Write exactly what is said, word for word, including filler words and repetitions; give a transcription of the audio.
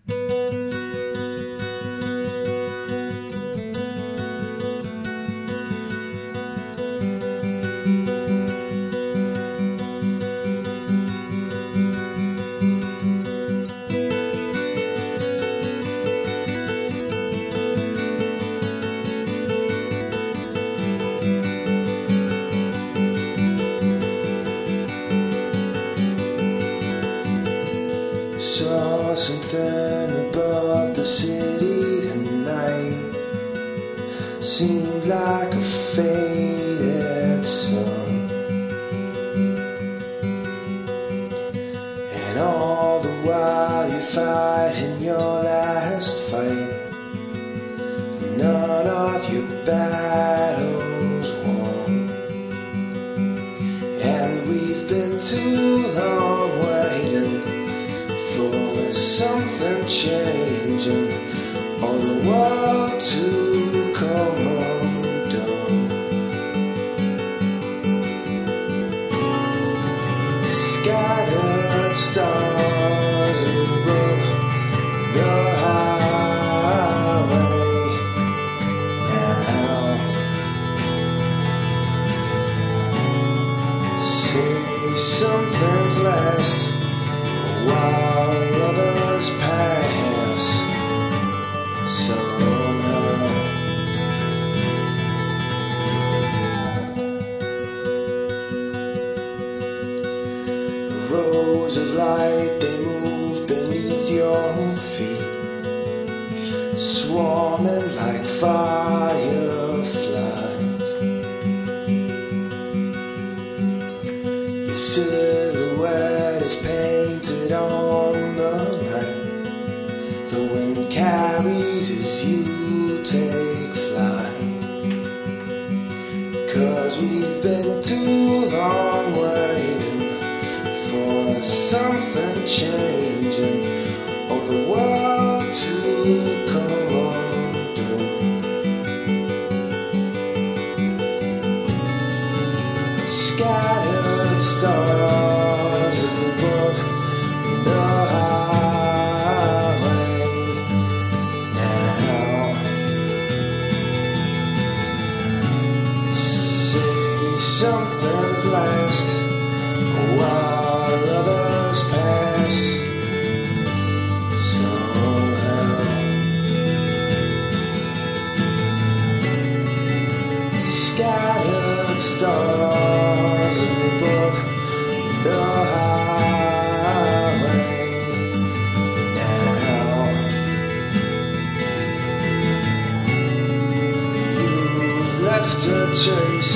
Saw something above the city tonight. Seemed like a faded sun, and all the while you're fighting your last fight. None of your battles won, and we've been too long waiting for something changing, or the world to come undone. Scattered stars above the highway now. Say something's last while others pass somehow. The rows of light, they move beneath your feet, swarming like fireflies. Your silhouette is painted on the night. The wind carries as you take flight, 'cause we've been too long waiting for something changing, or the world to come undone. Scattered stars above the highway now. Say something's last while others pass somehow. Scattered stars above the highway now. You've left a trace